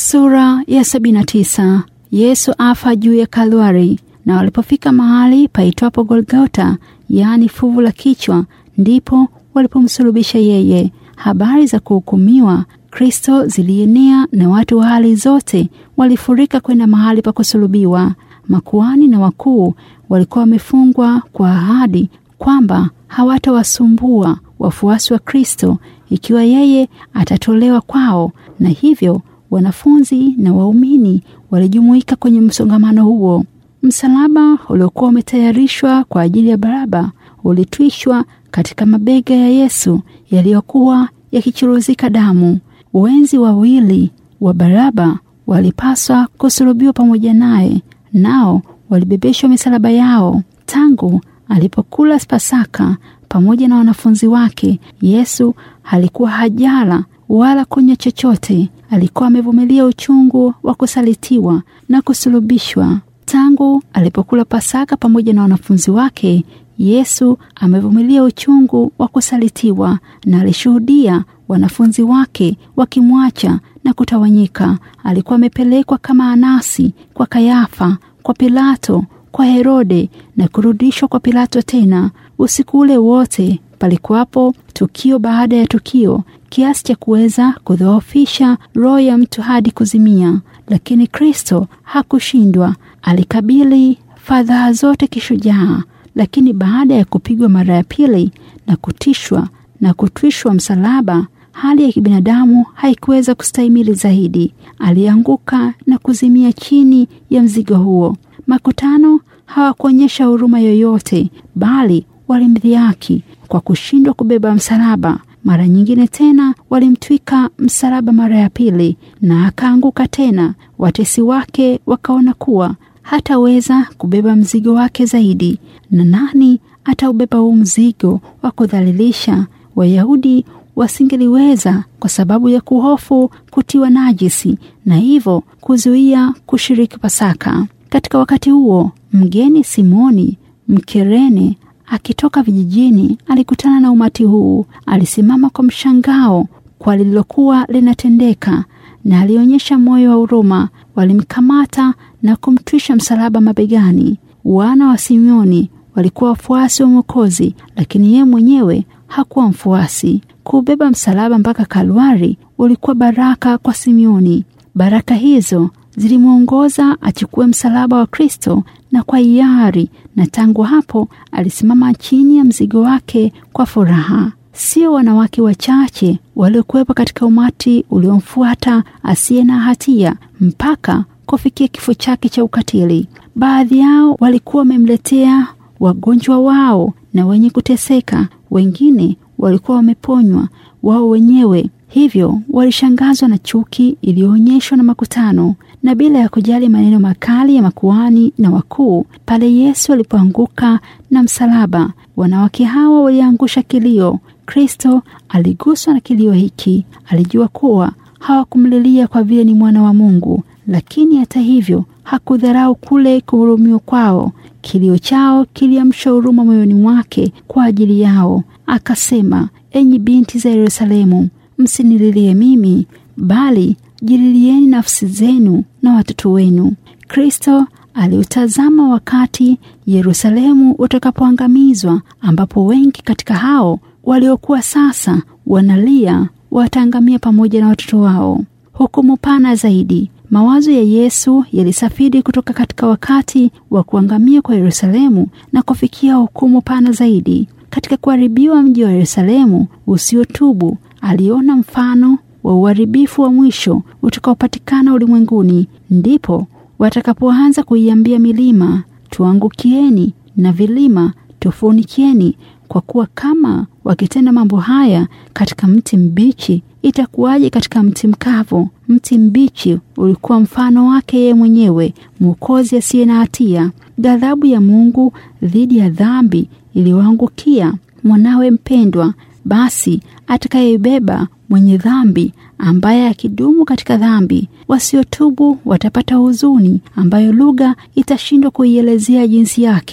Sura ya 79. Yesu afa juu ya Kalvari. Na walipofika mahali paitwapo Golgotha, yaani fuvu la kichwa, ndipo walipomsulubisha yeye. Habari za kuhukumiwa Kristo zilienea na watu wa hali zote walifurika kwenda mahali pa kusulubiwa. Makuhani na wakuu walikuwa wamefungwa kwa ahadi kwamba hawatawasumbua wafuasi wa Kristo ikiwa yeye atatolewa kwao, na hivyo wanafunzi na waumini walijumuika kwenye msongamano huo. Msalaba uliokuwa umetayarishwa kwa ajili ya Baraba ulitwishwa katika mabega ya Yesu yaliyokuwa yakichuruzika damu. Wenzi wawili wa Baraba walipaswa kusulubiwa pamoja naye, nao walibebeshwa misalaba yao. Tangu alipokula Pasaka pamoja na wanafunzi wake, Yesu alikuwa hajala wala kunywa chochote. Alikuwa amevumilia uchungu wa kusalitiwa na kusulubishwa. Tangu alipokula Pasaka pamoja na wanafunzi wake, Yesu amevumilia uchungu wa kusalitiwa na alishuhudia wanafunzi wake wakimwacha na kutawanyika. Alikuwa amepelekwa kama Anasi kwa Kayafa, kwa Pilato, kwa Herode na kurudishwa kwa Pilato tena. Usiku ule wote palikuwapo tukio baada ya tukio, kiasi cha kuweza kudhoofisha roho ya mtu hadi kuzimia. Lakini Kristo hakushindwa. Alikabili fadhaa zote kishujaa. Lakini baada ya kupigwa mara ya pili na kutishwa na kutwishwa msalaba, hali ya kibinadamu haikuweza kustahimili zaidi. Alianguka na kuzimia chini ya mzigo huo. Makutano hawakuonyesha huruma yoyote, bali walimdhihaki kwa kushindwa kubeba msalaba. Mara nyingine tena walimtwika msalaba mara ya pili, na akaanguka tena. Watesi wake wakaona kuwa hataweza kubeba mzigo wake zaidi, na nani ataubeba huu mzigo wa kudhalilisha? Wayahudi wasingeliweza kwa sababu ya kuhofu kutiwa najisi, na hivyo kuzuia kushiriki Pasaka. Katika wakati huo, mgeni Simoni Mkirene akitoka vijijini alikutana na umati huu. Alisimama kwa mshangao kwa lililokuwa linatendeka, na alionyesha moyo wa huruma. Walimkamata na kumtwisha msalaba mabegani. Wana wa Simeoni walikuwa wafuasi wa Mwokozi, lakini yeye mwenyewe hakuwa mfuasi. Kubeba msalaba mpaka Kalvari ulikuwa baraka kwa Simeoni. Baraka hizo zilimwongoza achukue msalaba wa Kristo na kwa hiari, na tangu hapo alisimama chini ya mzigo wake kwa furaha. Sio wanawake wachache waliokuwepo katika umati uliomfuata asiye na hatia mpaka kufikia kifo chake cha ukatili. Baadhi yao walikuwa wamemletea wagonjwa wao na wenye kuteseka. Wengine walikuwa wameponywa wao wenyewe. Hivyo walishangazwa na chuki iliyoonyeshwa na makutano, na bila ya kujali maneno makali ya makuhani na wakuu, pale Yesu alipoanguka na msalaba, wanawake hawa waliangusha kilio. Kristo aliguswa na kilio hiki. Alijua kuwa hawakumlilia kwa vile ni mwana wa Mungu, lakini hata hivyo hakudharau kule kuhurumiwa kwao. Kilio chao kiliamsha huruma moyoni mwake kwa ajili yao. Akasema, enyi binti za Yerusalemu, msinililie mimi, bali jililieni nafsi zenu na watoto wenu. Kristo aliutazama wakati Yerusalemu utakapoangamizwa, ambapo wengi katika hao waliokuwa sasa wanalia wataangamia pamoja na watoto wao. Hukumu pana zaidi. Mawazo ya Yesu yalisafiri kutoka katika wakati wa kuangamia kwa Yerusalemu na kufikia hukumu pana zaidi. Katika kuharibiwa mji wa Yerusalemu usiotubu, aliona mfano wa uharibifu wa mwisho utakaopatikana ulimwenguni. Ndipo watakapoanza kuiambia milima, tuangukieni, na vilima, tufunikieni. Kwa kuwa kama wakitenda mambo haya katika mti mbichi, itakuwaje katika mti mkavu? Mti mbichi ulikuwa mfano wake yeye mwenyewe, Mwokozi asiye na hatia. Ghadhabu ya Mungu dhidi ya dhambi iliyoangukia mwanawe mpendwa. Basi atakayebeba mwenye dhambi, ambaye akidumu katika dhambi, wasiotubu watapata huzuni ambayo lugha itashindwa kuielezea jinsi yake.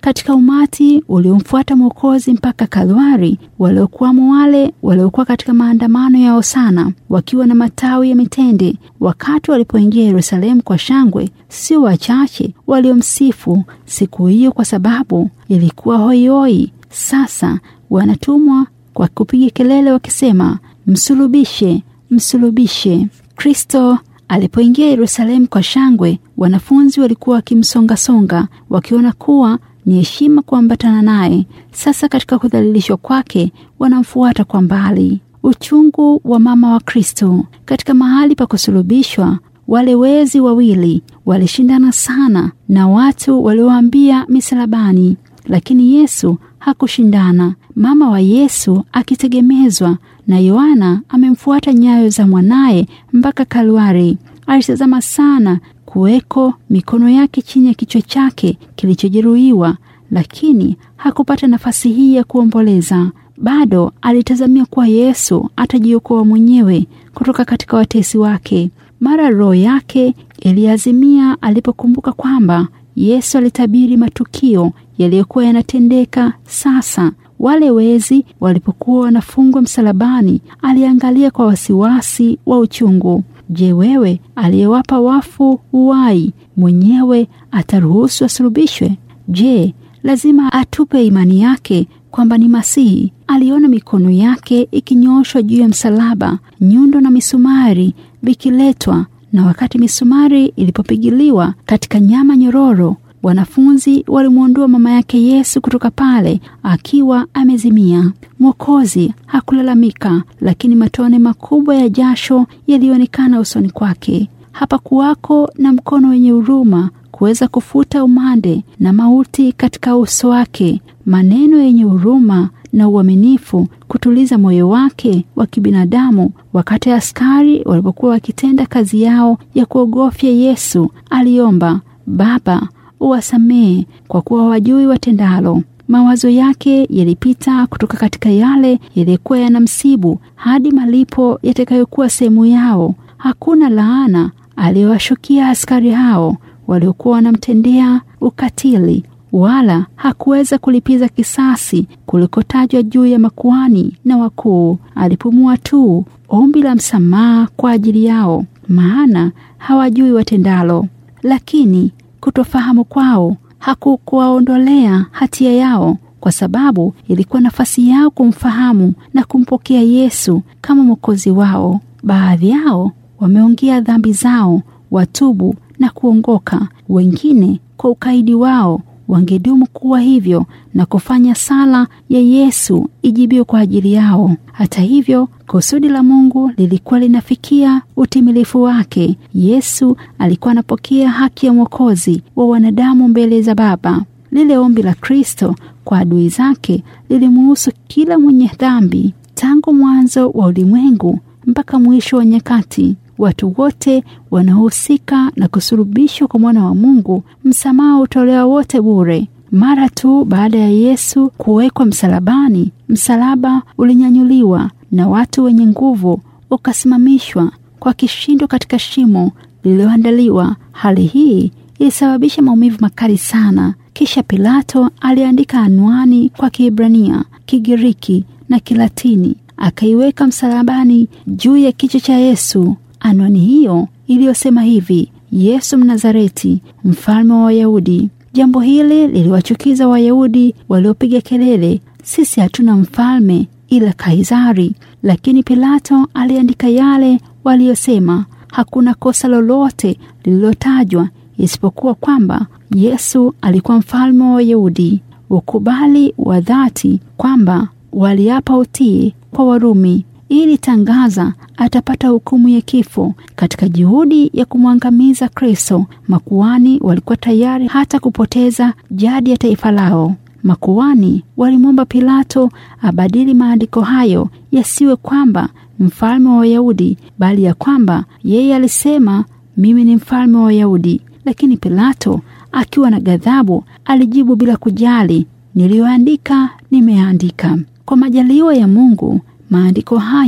Katika umati uliomfuata Mwokozi mpaka Kalvari, waliokuwamo wale waliokuwa katika maandamano ya Hosana wakiwa na matawi ya mitende. Wakati walipoingia Yerusalemu kwa shangwe, sio wachache waliomsifu siku hiyo, kwa sababu ilikuwa hoihoi. Sasa wanatumwa kwa kupiga kelele wakisema, msulubishe, msulubishe. Kristo alipoingia Yerusalemu kwa shangwe, wanafunzi walikuwa wakimsonga-songa, wakiona kuwa ni heshima kuambatana naye. Sasa katika kudhalilishwa kwake, wanamfuata kwa mbali. Uchungu wa mama wa Kristo. Katika mahali pa kusulubishwa, wale wezi wawili walishindana sana na watu walioambia misalabani, lakini Yesu hakushindana. Mama wa Yesu akitegemezwa na Yohana amemfuata nyayo za mwanaye mpaka Kalvari. Alitazama sana kuweko mikono yake chini ya kichwa chake kilichojeruhiwa, lakini hakupata nafasi hii ya kuomboleza. Bado alitazamia kuwa Yesu atajiokoa mwenyewe kutoka katika watesi wake. Mara roho yake iliazimia alipokumbuka kwamba Yesu alitabiri matukio yaliyokuwa yanatendeka sasa. Wale wezi walipokuwa wanafungwa msalabani, aliangalia kwa wasiwasi wa uchungu. Je, wewe aliyewapa wafu uhai mwenyewe ataruhusu asulubishwe? Je, lazima atupe imani yake kwamba ni Masihi? Aliona mikono yake ikinyooshwa juu ya msalaba, nyundo na misumari vikiletwa, na wakati misumari ilipopigiliwa katika nyama nyororo, wanafunzi walimwondoa mama yake Yesu kutoka pale akiwa amezimia. Mwokozi hakulalamika, lakini matone makubwa ya jasho yalionekana usoni kwake. Hapakuwako na mkono wenye huruma kuweza kufuta umande na mauti katika uso wake. Maneno yenye huruma na uaminifu kutuliza moyo wake wa kibinadamu. Wakati askari walipokuwa wakitenda kazi yao ya kuogofya, Yesu aliomba, Baba, uwasamehe kwa kuwa hawajui watendalo. Mawazo yake yalipita kutoka katika yale yaliyokuwa yanamsibu hadi malipo yatakayokuwa sehemu yao. Hakuna laana aliyowashukia askari hao waliokuwa wanamtendea ukatili, wala hakuweza kulipiza kisasi kulikotajwa juu ya makuhani na wakuu. Alipumua tu ombi la msamaha kwa ajili yao, maana hawajui watendalo. Lakini kutofahamu kwao hakukuwaondolea hatia yao, kwa sababu ilikuwa nafasi yao kumfahamu na kumpokea Yesu kama Mwokozi wao. Baadhi yao wameongea dhambi zao, watubu na kuongoka. Wengine kwa ukaidi wao wangedumu kuwa hivyo na kufanya sala ya Yesu ijibiwe kwa ajili yao. Hata hivyo, kusudi la Mungu lilikuwa linafikia utimilifu wake. Yesu alikuwa anapokea haki ya Mwokozi wa wanadamu mbele za Baba. Lile ombi la Kristo kwa adui zake lilimuhusu kila mwenye dhambi, tangu mwanzo wa ulimwengu mpaka mwisho wa nyakati. Watu wote wanaohusika na kusulubishwa kwa mwana wa Mungu, msamaha utolewa wote bure. Mara tu baada ya Yesu kuwekwa msalabani, msalaba ulinyanyuliwa na watu wenye nguvu ukasimamishwa kwa kishindo katika shimo lililoandaliwa. Hali hii ilisababisha maumivu makali sana. Kisha Pilato aliandika anwani kwa Kiebrania, Kigiriki na Kilatini, akaiweka msalabani juu ya kichwa cha Yesu. Anwani hiyo iliyosema hivi: Yesu Mnazareti, mfalme wa Wayahudi. Jambo hili liliwachukiza Wayahudi waliopiga kelele, sisi hatuna mfalme ila Kaisari. Lakini Pilato aliandika yale waliyosema. Hakuna kosa lolote lililotajwa isipokuwa kwamba Yesu alikuwa mfalme wa Wayahudi. Ukubali wa dhati kwamba waliapa utii kwa Warumi ili tangaza atapata hukumu ya kifo. Katika juhudi ya kumwangamiza Kristo, makuhani walikuwa tayari hata kupoteza jadi ya taifa lao. Makuhani walimwomba Pilato abadili maandiko hayo yasiwe kwamba mfalme wa Wayahudi, bali ya kwamba yeye alisema mimi ni mfalme wa Wayahudi. Lakini Pilato akiwa na ghadhabu alijibu bila kujali, niliyoandika nimeandika. Kwa majaliwa ya Mungu, maandiko hayo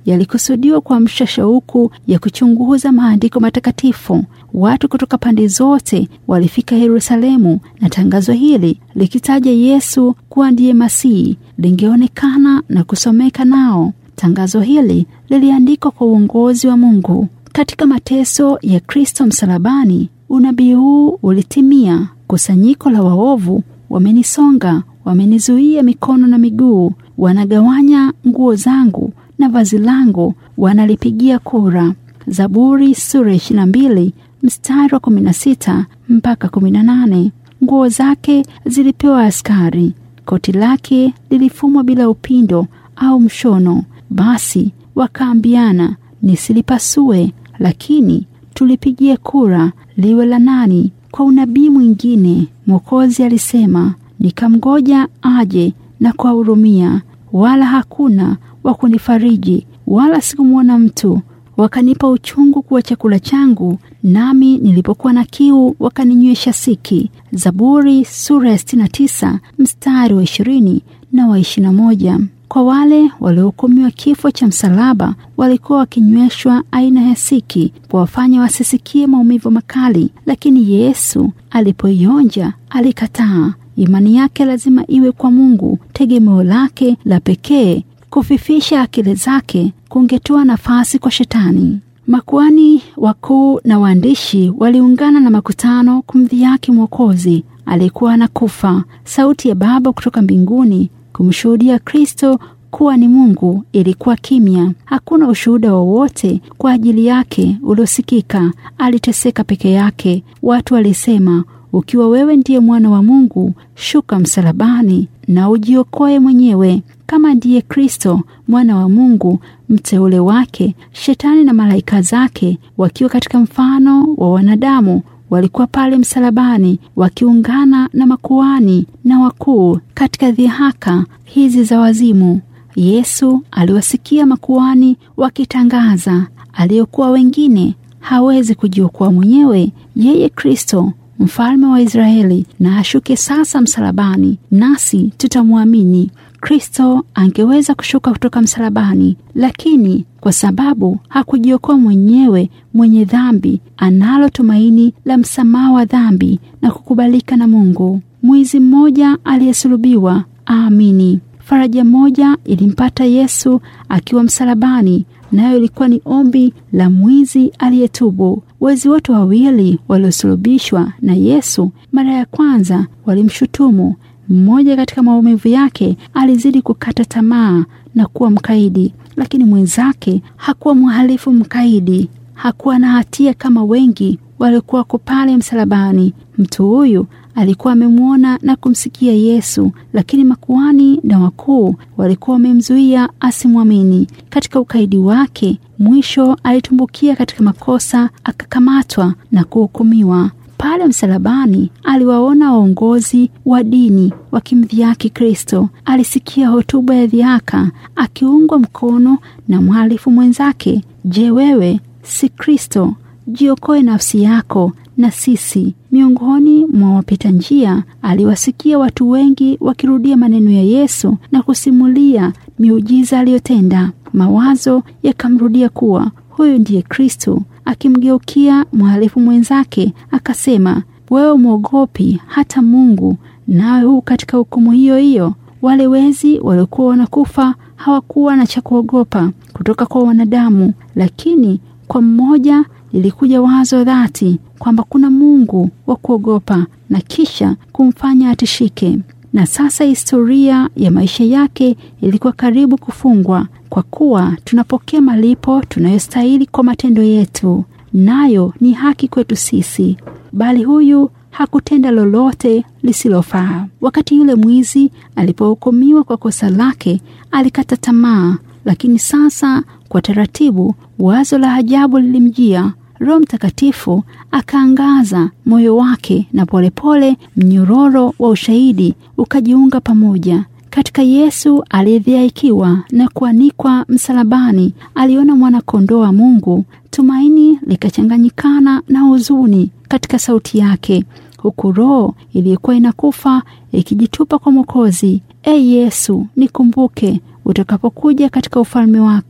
yalikusudiwa kuamsha shauku ya kuchunguza maandiko matakatifu. Watu kutoka pande zote walifika Yerusalemu, na tangazo hili likitaja Yesu kuwa ndiye Masihi lingeonekana na kusomeka nao. Tangazo hili liliandikwa kwa uongozi wa Mungu. Katika mateso ya Kristo msalabani, unabii huu ulitimia. Kusanyiko la waovu wamenisonga, wamenizuia mikono na miguu, wanagawanya nguo zangu na vazi langu wanalipigia kura. Zaburi sura 22 mstari wa 16 mpaka 18. Nguo zake zilipewa askari, koti lake lilifumwa bila upindo au mshono. Basi wakaambiana, nisilipasue, lakini tulipigie kura liwe la nani? Kwa unabii mwingine Mwokozi alisema, nikamgoja aje na kuwahurumia, wala hakuna wa kunifariji, wala sikumwona mtu. Wakanipa uchungu kuwa chakula changu, nami nilipokuwa na kiu wakaninywesha siki. Zaburi sura ya 69 mstari wa 20 na wa 21. Kwa wale waliohukumiwa kifo cha msalaba, walikuwa wakinyweshwa aina ya siki kuwafanya wasisikie maumivu makali, lakini Yesu alipoionja alikataa. Imani yake lazima iwe kwa Mungu, tegemeo lake la pekee. Kufifisha akili zake kungetoa nafasi kwa Shetani. Makuhani wakuu na waandishi waliungana na makutano kumdhihaki Mwokozi aliyekuwa anakufa. Sauti ya Baba kutoka mbinguni kumshuhudia Kristo kuwa ni Mungu ilikuwa kimya. Hakuna ushuhuda wowote kwa ajili yake uliosikika. Aliteseka peke yake. Watu walisema, ukiwa wewe ndiye mwana wa Mungu, shuka msalabani na ujiokoe mwenyewe. Kama ndiye Kristo mwana wa Mungu, mteule wake, Shetani na malaika zake wakiwa katika mfano wa wanadamu walikuwa pale msalabani wakiungana na makuhani na wakuu katika dhihaka hizi za wazimu. Yesu aliwasikia makuhani wakitangaza, aliyokuwa wengine hawezi kujiokoa mwenyewe, yeye Kristo mfalme wa Israeli na ashuke sasa msalabani, nasi tutamwamini. Kristo angeweza kushuka kutoka msalabani, lakini kwa sababu hakujiokoa mwenyewe, mwenye dhambi analo tumaini la msamaha wa dhambi na kukubalika na Mungu. Mwizi mmoja aliyesulubiwa aamini. Faraja moja ilimpata Yesu akiwa msalabani, nayo ilikuwa ni ombi la mwizi aliyetubu. Wezi wote wawili waliosulubishwa na Yesu mara ya kwanza walimshutumu. Mmoja katika maumivu yake alizidi kukata tamaa na kuwa mkaidi, lakini mwenzake hakuwa mhalifu mkaidi. Hakuwa na hatia kama wengi waliokuwa pale msalabani. Mtu huyu alikuwa amemwona na kumsikia Yesu, lakini makuhani na wakuu walikuwa wamemzuia asimwamini. Katika ukaidi wake, mwisho alitumbukia katika makosa, akakamatwa na kuhukumiwa. Pale msalabani aliwaona waongozi wa dini wakimdhihaki Kristo. Alisikia hotuba ya dhihaka akiungwa mkono na mhalifu mwenzake. Je, wewe si Kristo? Jiokoe nafsi yako na sisi. Miongoni mwa wapita njia aliwasikia watu wengi wakirudia maneno ya Yesu na kusimulia miujiza aliyotenda. Mawazo yakamrudia kuwa huyu ndiye Kristo. Akimgeukia mhalifu mwenzake akasema, wewe mwogopi hata Mungu, nawe huu katika hukumu hiyo hiyo? Wale wezi waliokuwa wanakufa hawakuwa na cha kuogopa kutoka kwa wanadamu, lakini kwa mmoja ilikuja wazo dhati kwamba kuna Mungu wa kuogopa na kisha kumfanya atishike. Na sasa historia ya maisha yake ilikuwa karibu kufungwa, kwa kuwa tunapokea malipo tunayostahili kwa matendo yetu, nayo ni haki kwetu sisi. Bali huyu hakutenda lolote lisilofaa. Wakati yule mwizi alipohukumiwa kwa kosa lake, alikata tamaa, lakini sasa kwa taratibu wazo la ajabu lilimjia. Roho Mtakatifu akaangaza moyo wake na polepole mnyororo wa ushahidi ukajiunga pamoja. Katika Yesu aliyedhihaikiwa na kuanikwa msalabani, aliona mwana-kondoo wa Mungu. Tumaini likachanganyikana na huzuni katika sauti yake, huku roho iliyokuwa inakufa ikijitupa kwa Mwokozi. Yesu, nikumbuke utakapokuja katika ufalme wako.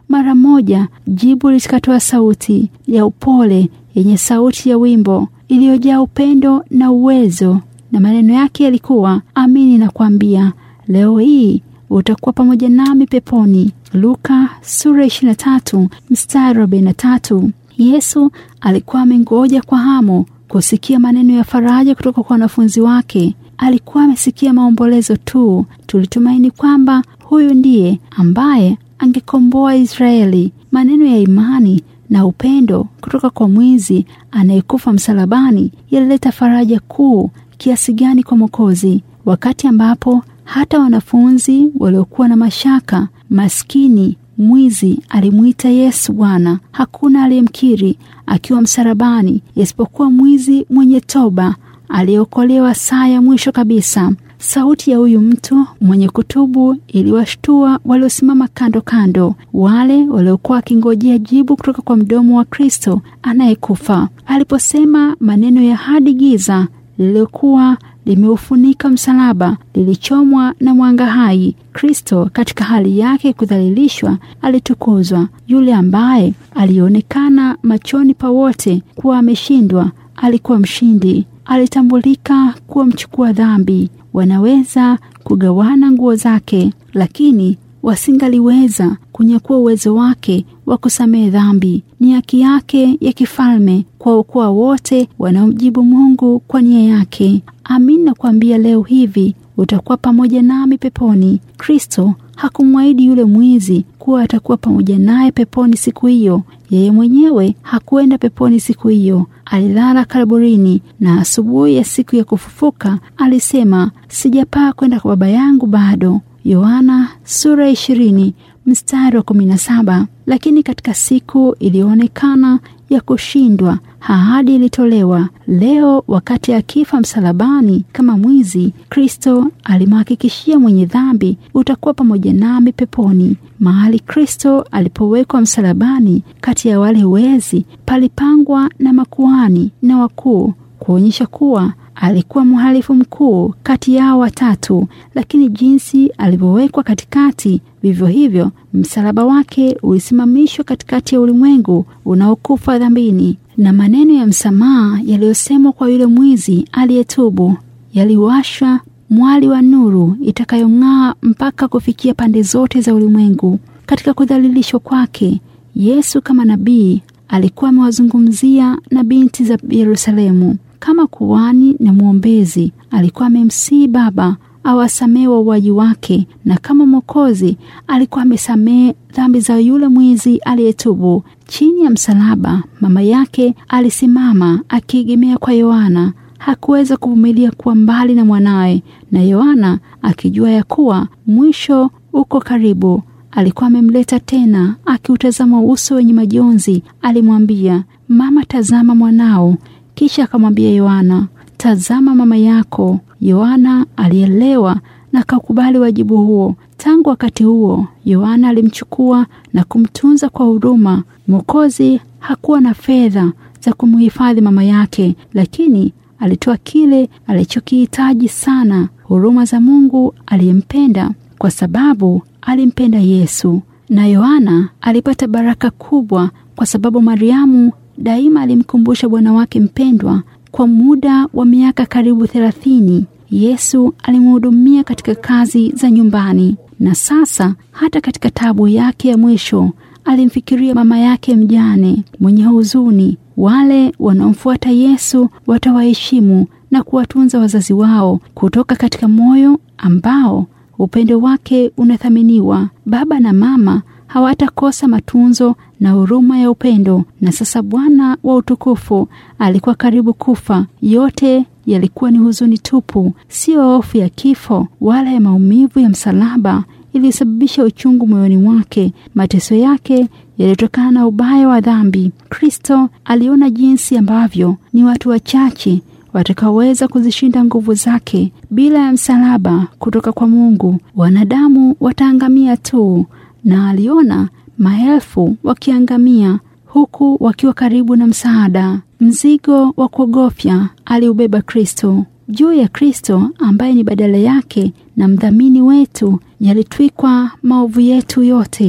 Mara moja jibu likatoa sauti ya upole yenye sauti ya wimbo iliyojaa upendo na uwezo, na maneno yake yalikuwa, amini nakwambia, leo hii utakuwa pamoja nami peponi. Luka sura 23 mstari 43. Yesu alikuwa amengoja kwa hamu kusikia maneno ya faraja kutoka kwa wanafunzi wake. Alikuwa amesikia maombolezo tu. Tulitumaini kwamba huyu ndiye ambaye angekomboa Israeli. Maneno ya imani na upendo kutoka kwa mwizi anayekufa msalabani yalileta faraja kuu kiasi gani kwa Mwokozi, wakati ambapo hata wanafunzi waliokuwa na mashaka, maskini mwizi alimuita Yesu Bwana. Hakuna aliyemkiri akiwa msalabani isipokuwa mwizi mwenye toba aliyeokolewa saa ya mwisho kabisa. Sauti ya huyu mtu mwenye kutubu iliwashtua waliosimama kando kando, wale waliokuwa wakingojea jibu kutoka kwa mdomo wa Kristo anayekufa. Aliposema maneno ya hadi giza lililokuwa limeufunika msalaba lilichomwa na mwanga hai, Kristo katika hali yake kudhalilishwa alitukuzwa. Yule ambaye alionekana machoni pa wote kuwa ameshindwa alikuwa mshindi. Alitambulika kuwa mchukua dhambi. Wanaweza kugawana nguo zake, lakini wasingaliweza kunyakua uwezo wake wa kusamehe dhambi. Ni haki yake ya kifalme kwa ukoo wote wanaomjibu Mungu kwa nia yake. Amini nakwambia, leo hivi utakuwa pamoja nami peponi. Kristo hakumwahidi yule mwizi kuwa atakuwa pamoja naye peponi siku hiyo. Yeye mwenyewe hakuenda peponi siku hiyo. Alilala kaburini, na asubuhi ya siku ya kufufuka alisema, sijapaa kwenda kwa Baba yangu bado. Yohana sura 20 mstari wa 17. Lakini katika siku iliyoonekana ya kushindwa, ahadi ilitolewa. Leo wakati akifa msalabani kama mwizi, Kristo alimhakikishia mwenye dhambi, utakuwa pamoja nami peponi. Mahali Kristo alipowekwa msalabani kati ya wale wezi palipangwa na makuhani na wakuu, kuonyesha kuwa alikuwa mhalifu mkuu kati yao watatu. Lakini jinsi alivyowekwa katikati, vivyo hivyo msalaba wake ulisimamishwa katikati ya ulimwengu unaokufa dhambini, na maneno ya msamaha yaliyosemwa kwa yule mwizi aliyetubu yaliwasha mwali wa nuru itakayong'aa mpaka kufikia pande zote za ulimwengu. Katika kudhalilishwa kwake, Yesu kama nabii alikuwa amewazungumzia na binti za Yerusalemu. Kama kuhani na mwombezi alikuwa amemsihi Baba awasamehe wauaji wake, na kama Mwokozi alikuwa amesamehe dhambi za yule mwizi aliyetubu. Chini ya msalaba, mama yake alisimama akiegemea kwa Yohana. Hakuweza kuvumilia kuwa mbali na mwanawe, na Yohana akijua ya kuwa mwisho uko karibu, alikuwa amemleta tena. Akiutazama uso wenye majonzi, alimwambia, mama, tazama mwanao. Kisha akamwambia Yohana, tazama mama yako. Yohana alielewa na akakubali wajibu huo. Tangu wakati huo, Yohana alimchukua na kumtunza kwa huruma. Mwokozi hakuwa na fedha za kumhifadhi mama yake, lakini alitoa kile alichokihitaji sana, huruma za Mungu aliyempenda, kwa sababu alimpenda Yesu. Na Yohana alipata baraka kubwa kwa sababu Mariamu daima alimkumbusha Bwana wake mpendwa. Kwa muda wa miaka karibu 30, Yesu alimhudumia katika kazi za nyumbani, na sasa hata katika taabu yake ya mwisho alimfikiria mama yake mjane mwenye huzuni. Wale wanaomfuata Yesu watawaheshimu na kuwatunza wazazi wao kutoka katika moyo ambao upendo wake unathaminiwa. Baba na mama hawatakosa matunzo na huruma ya upendo. Na sasa Bwana wa utukufu alikuwa karibu kufa. Yote yalikuwa ni huzuni tupu, sio hofu ya kifo wala ya maumivu ya msalaba ilisababisha uchungu moyoni mwake. Mateso yake yalitokana na ubaya wa dhambi. Kristo aliona jinsi ambavyo ni watu wachache watakaoweza kuzishinda nguvu zake. Bila ya msalaba kutoka kwa Mungu, wanadamu wataangamia tu, na aliona maelfu wakiangamia huku wakiwa karibu na msaada. Mzigo wa kuogofya aliubeba Kristo. Juu ya Kristo ambaye ni badala yake na mdhamini wetu, yalitwikwa maovu yetu yote.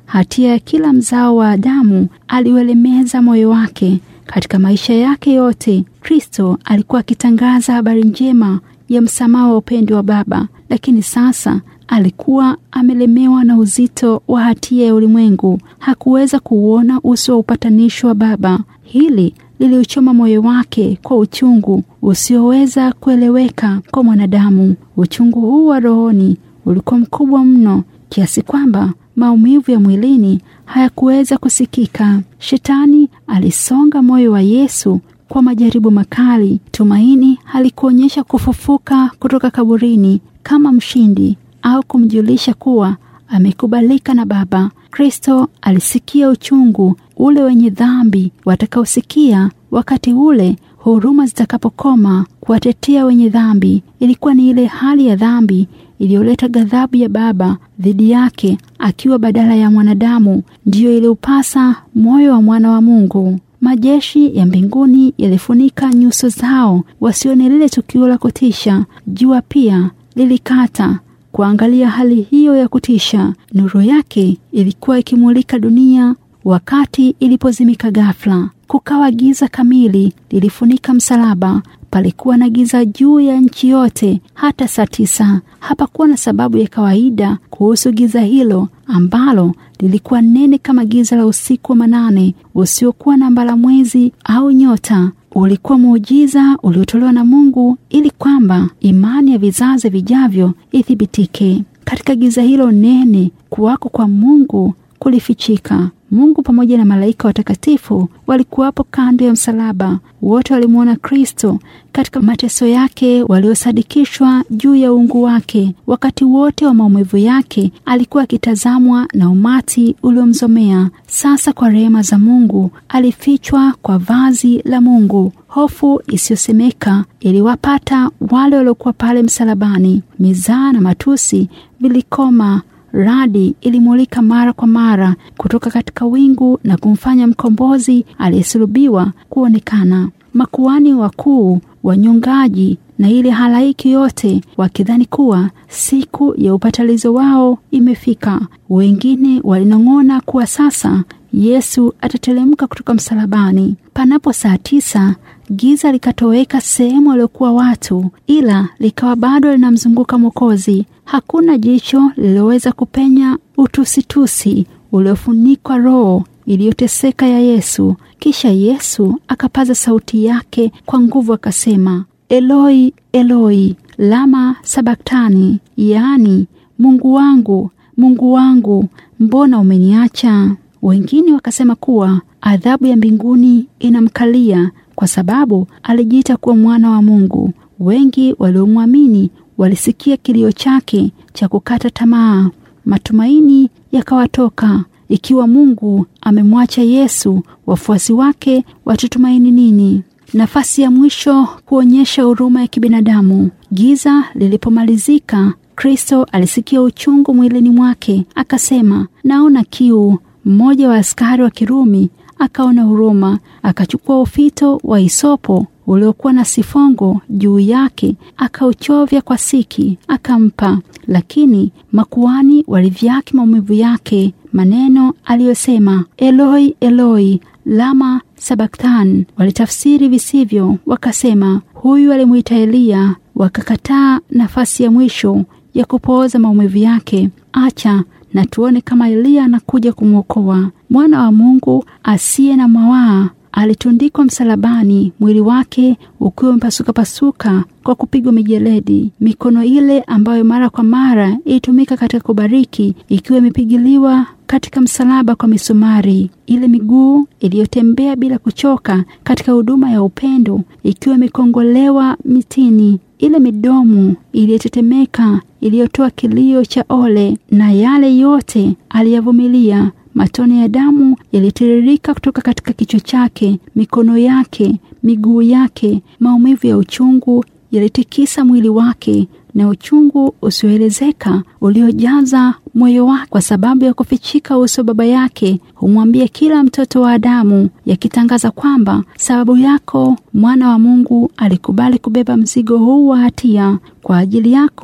Hatia ya kila mzao wa Adamu aliuelemeza moyo wake. Katika maisha yake yote, Kristo alikuwa akitangaza habari njema ya msamaha wa upendo wa Baba, lakini sasa alikuwa amelemewa na uzito wa hatia ya ulimwengu. Hakuweza kuuona uso wa upatanisho wa Baba. Hili liliuchoma moyo wake kwa uchungu usioweza kueleweka kwa mwanadamu. Uchungu huu wa rohoni ulikuwa mkubwa mno kiasi kwamba maumivu ya mwilini hayakuweza kusikika. Shetani alisonga moyo wa Yesu kwa majaribu makali. Tumaini halikuonyesha kufufuka kutoka kaburini kama mshindi au kumjulisha kuwa amekubalika na Baba. Kristo alisikia uchungu ule wenye dhambi watakaosikia wakati ule huruma zitakapokoma kuwatetea wenye dhambi. Ilikuwa ni ile hali ya dhambi iliyoleta ghadhabu ya Baba dhidi yake akiwa badala ya mwanadamu, ndiyo iliupasa moyo wa mwana wa Mungu. Majeshi ya mbinguni yalifunika nyuso zao wasione lile tukio la kutisha. Jua pia lilikata kuangalia hali hiyo ya kutisha. Nuru yake ilikuwa ikimulika dunia wakati ilipozimika ghafla. Kukawa giza kamili lilifunika msalaba. Palikuwa na giza juu ya nchi yote hata saa 9. Hapakuwa na sababu ya kawaida kuhusu giza hilo ambalo lilikuwa nene kama giza la usiku wa manane usiokuwa na mbalamwezi au nyota. Ulikuwa muujiza uliotolewa na Mungu ili kwamba imani ya vizazi vijavyo ithibitike. Katika giza hilo nene, kuwako kwa Mungu kulifichika. Mungu pamoja na malaika watakatifu walikuwapo kando ya msalaba. Wote walimuona Kristo katika mateso yake, waliosadikishwa juu ya uungu wake. Wakati wote wa maumivu yake alikuwa akitazamwa na umati uliomzomea. Sasa kwa rehema za Mungu alifichwa kwa vazi la Mungu. Hofu isiyosemeka iliwapata wale waliokuwa pale msalabani. Mizaa na matusi vilikoma. Radi ilimulika mara kwa mara kutoka katika wingu na kumfanya mkombozi aliyesulubiwa kuonekana. Makuhani wakuu, wanyongaji na ile halaiki yote wakidhani kuwa siku ya upatalizo wao imefika. Wengine walinong'ona kuwa sasa Yesu atatelemka kutoka msalabani. Panapo saa 9, giza likatoweka sehemu waliokuwa watu, ila likawa bado linamzunguka Mwokozi. Hakuna jicho lililoweza kupenya utusitusi uliofunikwa roho iliyoteseka ya Yesu. Kisha Yesu akapaza sauti yake kwa nguvu akasema, Eloi, Eloi, lama sabaktani, yaani Mungu wangu, Mungu wangu, mbona umeniacha? Wengine wakasema kuwa adhabu ya mbinguni inamkalia kwa sababu alijiita kuwa mwana wa Mungu. Wengi waliomwamini walisikia kilio chake cha kukata tamaa. Matumaini yakawatoka. Ikiwa Mungu amemwacha Yesu, wafuasi wake watatumaini nini? Nafasi ya mwisho kuonyesha huruma ya kibinadamu. Giza lilipomalizika, Kristo alisikia uchungu mwilini mwake, akasema, naona kiu. Mmoja wa askari wa Kirumi akaona huruma, akachukua ufito wa hisopo uliokuwa na sifongo juu yake, akauchovya kwa siki, akampa. Lakini makuhani walivyaki maumivu yake. Maneno aliyosema, Eloi, Eloi, lama sabaktan, walitafsiri visivyo, wakasema, huyu alimuita Eliya. Wakakataa nafasi ya mwisho ya kupooza maumivu yake. Acha na tuone kama Eliya anakuja kumwokoa. Mwana wa Mungu asiye na mawaa alitundikwa msalabani, mwili wake ukiwa mpasuka kwa kupigwa mijeledi. Mikono ile ambayo mara kwa mara ilitumika katika kubariki ikiwa imepigiliwa katika msalaba kwa misumari. Ile miguu iliyotembea bila kuchoka katika huduma ya upendo ikiwa imekongolewa mitini. Ile midomo iliyotetemeka iliyotoa kilio cha ole, na yale yote aliyavumilia. Matone ya damu yalitiririka kutoka katika kichwa chake, mikono yake, miguu yake. Maumivu ya uchungu yalitikisa mwili wake, na uchungu usioelezeka uliojaza moyo wake kwa sababu ya kufichika uso baba yake humwambia kila mtoto wa Adamu, yakitangaza kwamba sababu yako mwana wa Mungu alikubali kubeba mzigo huu wa hatia. Kwa ajili yako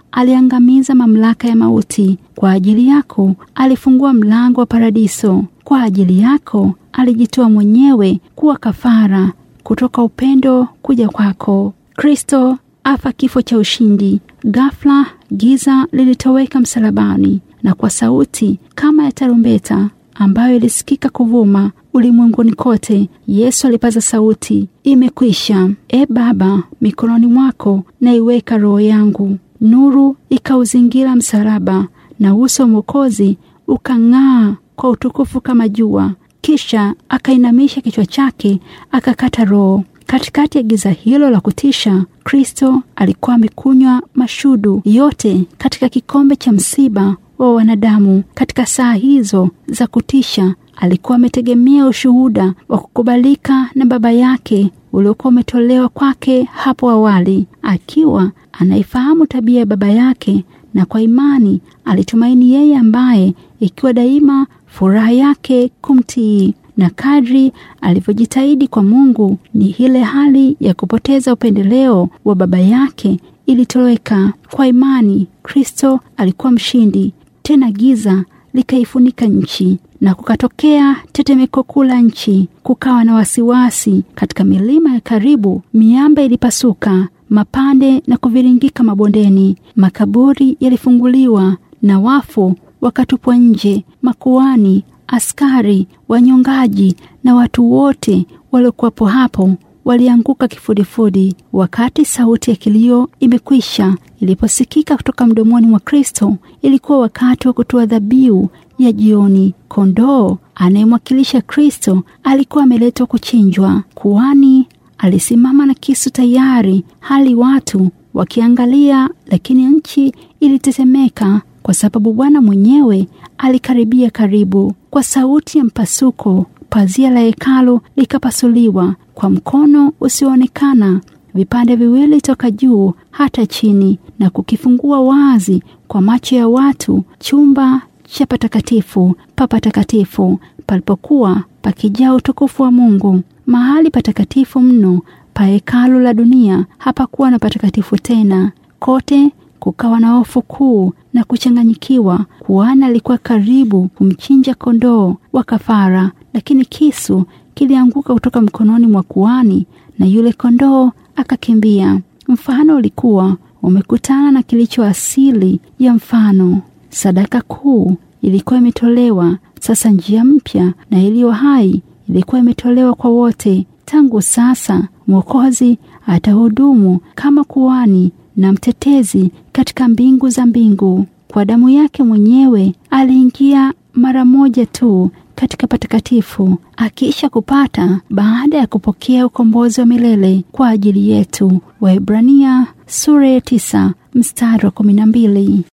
aliangamiza mamlaka ya mauti. Kwa ajili yako alifungua mlango wa paradiso. Kwa ajili yako alijitoa mwenyewe kuwa kafara kutoka upendo kuja kwako. Kristo afa kifo cha ushindi. Ghafla giza lilitoweka msalabani, na kwa sauti kama ya tarumbeta ambayo ilisikika kuvuma ulimwenguni kote, Yesu alipaza sauti, imekwisha. E Baba, mikononi mwako naiweka roho yangu. Nuru ikauzingira msalaba, na uso wa Mwokozi ukang'aa kwa utukufu kama jua. Kisha akainamisha kichwa chake, akakata roho. Katikati ya giza hilo la kutisha, Kristo alikuwa amekunywa mashudu yote katika kikombe cha msiba wa wanadamu. Katika saa hizo za kutisha, alikuwa ametegemea ushuhuda wa kukubalika na Baba yake uliokuwa umetolewa kwake hapo awali, akiwa anaifahamu tabia ya Baba yake, na kwa imani alitumaini yeye ambaye ikiwa daima furaha yake kumtii. Na kadri alivyojitahidi kwa Mungu, ni ile hali ya kupoteza upendeleo wa Baba yake ilitoweka. Kwa imani Kristo alikuwa mshindi. Tena giza likaifunika nchi, na kukatokea tetemeko kuu la nchi. Kukawa na wasiwasi katika milima ya karibu. Miamba ilipasuka mapande na kuviringika mabondeni. Makaburi yalifunguliwa na wafu wakatupwa nje. Makuhani, askari, wanyongaji na watu wote waliokuwapo hapo walianguka kifudifudi. Wakati sauti ya kilio imekwisha iliposikika kutoka mdomoni mwa Kristo, ilikuwa wakati wa kutoa dhabihu ya jioni. Kondoo anayemwakilisha Kristo alikuwa ameletwa kuchinjwa. Kuhani alisimama na kisu tayari, hali watu wakiangalia, lakini nchi ilitetemeka kwa sababu Bwana mwenyewe alikaribia karibu. Kwa sauti ya mpasuko, pazia la hekalu likapasuliwa kwa mkono usioonekana, vipande viwili toka juu hata chini, na kukifungua wazi kwa macho ya watu chumba cha patakatifu pa patakatifu, palipokuwa pakijaa utukufu wa Mungu. Mahali patakatifu mno pa hekalu la dunia hapakuwa na patakatifu tena. Kote kukawa na hofu kuu na kuchanganyikiwa. Kuhani alikuwa karibu kumchinja kondoo wa kafara, lakini kisu kilianguka kutoka mkononi mwa kuhani na yule kondoo akakimbia. Mfano ulikuwa umekutana na kilicho asili ya mfano. Sadaka kuu ilikuwa imetolewa. Sasa njia mpya na iliyo hai ilikuwa imetolewa kwa wote. Tangu sasa Mwokozi atahudumu kama kuhani na mtetezi katika mbingu za mbingu. Kwa damu yake mwenyewe aliingia mara moja tu katika patakatifu, akiisha kupata baada ya kupokea ukombozi wa milele kwa ajili yetu. Waebrania sura ya 9 mstari wa 12.